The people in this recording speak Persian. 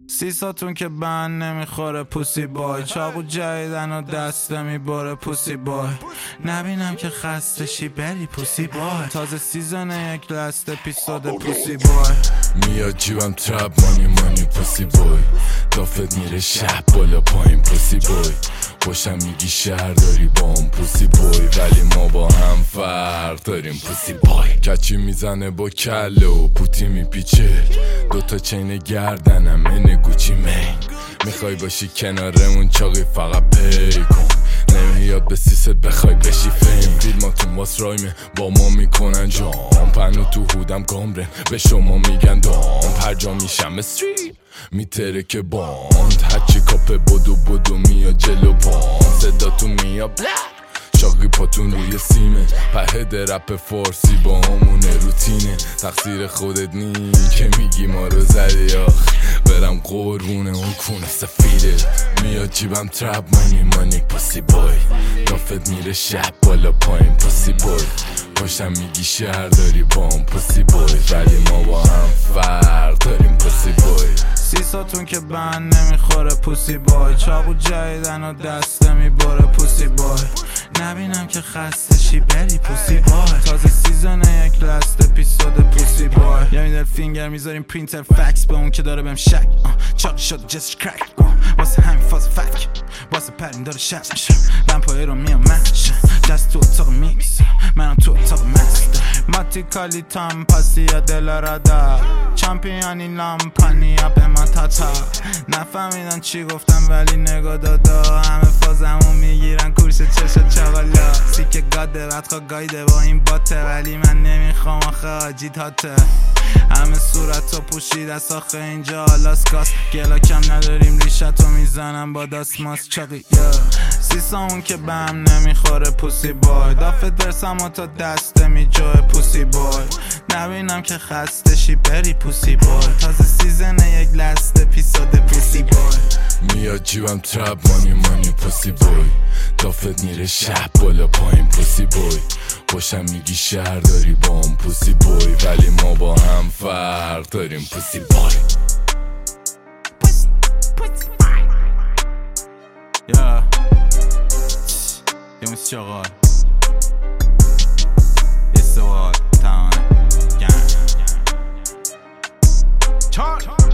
سیساتون که بند نمیخوره پوسی بای، چاقو جدیدن و دسته میباره پوسی بای. نبینم که خسته شی بری پوسی بای، تازه سیزن یک لست اپیزود پوسی بای. میاد جیبم تراب مانی پوسی بای، دافت میره شب بالا پایین پوسی بای. خوشم میگی شهر داری با هم پوسی بای، ولی ما با هم فرق داریم پوسی بای. کچی میزنه با کله و پوتی میپیچه، دوتا چین گردنم اینه گوچی مین. میخوای باشی کنارمون چاقی فقط پی کن، نمیاد به سیست بخوای بشی فیم. فیلماتون واس رایم با ما میکنن جام، پنو تو هودم گامرن به شما میگن دام. پرجا میشم استریت میتره که باند، هرچی کاپه بدو میاد جلو پام. صدا تو میاد بلک شاقی پاتون روی سیمه، پهد رپ فارسی با همونه روتینه. تقصیر خودت نی که میگی ما رو زدی آخ، برم قربونه اون کونه سفیده. میاد جیبم تراب مانی پوسی بای، دافت میره شب بالا پایین پوسی بای. پاشم میگی شهر داری با هم پوسی بای، ولی ما با هم فرق داریم پوسی بای. سیساتون که بند نمیخوره پوسی بای، چاقو جدیدن و دسته میباره پوسی بای. نبینم که خسته شی بری پوسی بای، تازه سیزن یک لست اپیزود پوسی بای. یه میدل فینگر میذاریم پرینتر فکس به اون که داره بهم شک، چاقی شد جست کرک واسه همین فاز فک، واسه پرین داره شب میشه لمپایی رو میام منش جست تو اتاق میکس، منم تو اتاق مست. ماتی کالی تام پاسی یا دل رادا، چمپیانی لامپانی یا به ما تاتا. نفهمیدن چی گفتم ولی نگاه دادا، همه فازمون میگیرن کورس چشا چغالا. سیک گاده بدخوا گایده با این باته، ولی من نمیخوام آخه آجی تاته. همه صورت رو پوشید از آخه اینجا آلاسکاست، گلا کم نداریم ریشتو میزنم با داسماس چاقی. سیسامون که به هم نمیخوره پوسی بای، دافت درسم و تا دسته میجوه پوسی بای. نبینم که خسته شی بری پوسی بای، تازه سیزن یک لست اپیزود پوسی بای. میاد جیبم تراب مانی پوسی بای، دافت میره شب بالا پایین پوسی بای. خوشم میگی شهر داری با هم پوسی بای، ولی ما با هم فرق داریم پوسی بای. یه موسی چاقال استواد تمام گرم